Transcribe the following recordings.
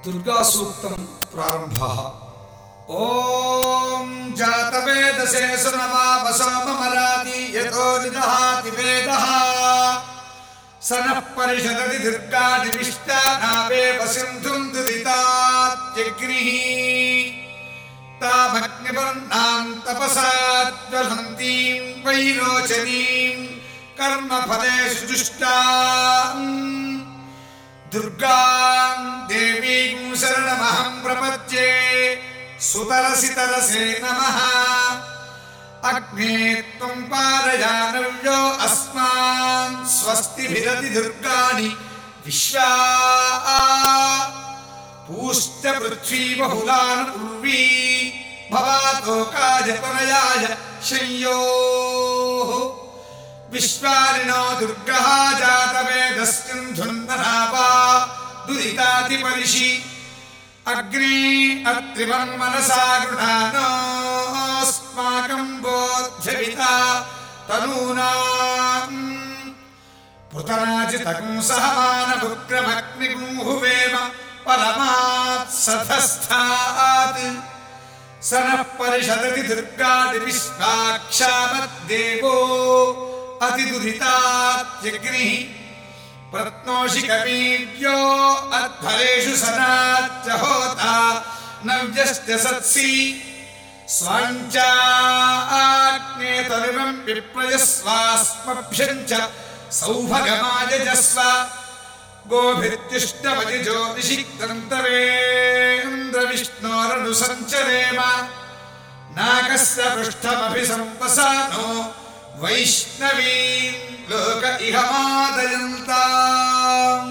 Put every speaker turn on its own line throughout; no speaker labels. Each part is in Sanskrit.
दुर्गासूक्तं प्रारम्भः। ॐ जातवेदसे सुनवावसो ममराति यतो निदहाति वेदः स नः परिषदति दुर्गादिविष्टा नावेव सिन्धुं दुरितात्यग्निः तामग्निवर्णां तपसाज्वलन्तीं वैरोचनीं कर्मफलेषु जुष्टाम् दुर्गां देवीं शरणमहं प्रपद्ये सुतरसि तरसे नमः। अग्ने त्वं पारयानव्यो अस्मान् स्वस्तिभिरति दुर्गाणि विश्वा पूश्च पृथ्वी बहुलान् उर्वी भवातोकाय तनयाय शंयोः विश्वारिणो दुर्गः जातवेदस्सिन्धुन्नरावा दुरितातिपरिषि अग्नि अत्रिवन्मनसा गृहाणोऽस्माकं बोध्यविता तनूनाम् पृतनाचितकं सहमानभुक्रमग्निगुंहुवेम परमात्सधस्थात् स नः परिषदति दुर्गादिविश्वाक्षामद्देवो अतिदुरितात्यग्निः प्रत्नोषि कवीर्यो अध्वरेषु सनाच्च होता नव्यश्च सत्सि स्वाञ्चाग्ने तरुवं विप्रयस्वास्मभ्यं च सौभगमायजस्व गोभिर्तिष्ठमजिजो निषिक्तन्तवेन्द्रविष्णोरनुसञ्चरेम नाकस्य पृष्ठमभिसम्पसानो वैष्णवीं लोक इह मादयन्ताम्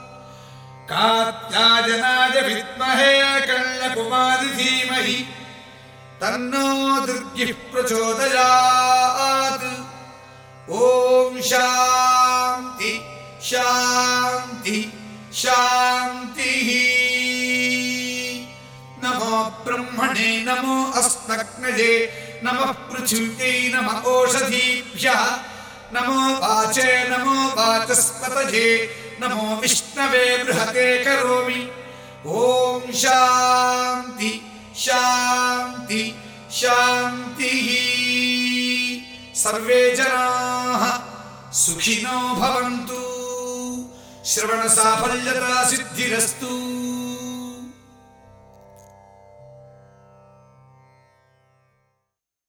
कात्यायनाय विद्महे कन्याकुमारी धीमहि तन्नो दुर्गिः प्रचोदयात्। ॐ शान्ति शान्ति शान्तिः। नमो ब्रह्मणे नमो अस्मग्नये नमः पृथिव्यै नमः ओषधीभ्यः नमो वाचे नमो वाचस्पतये नमो विष्णवे बृहते करोमि। ॐ शान्ति शान्ति शान्तिः। सर्वे जनाः सुखिनो भवन्तु। श्रवणसाफल्यता सिद्धिरस्तु।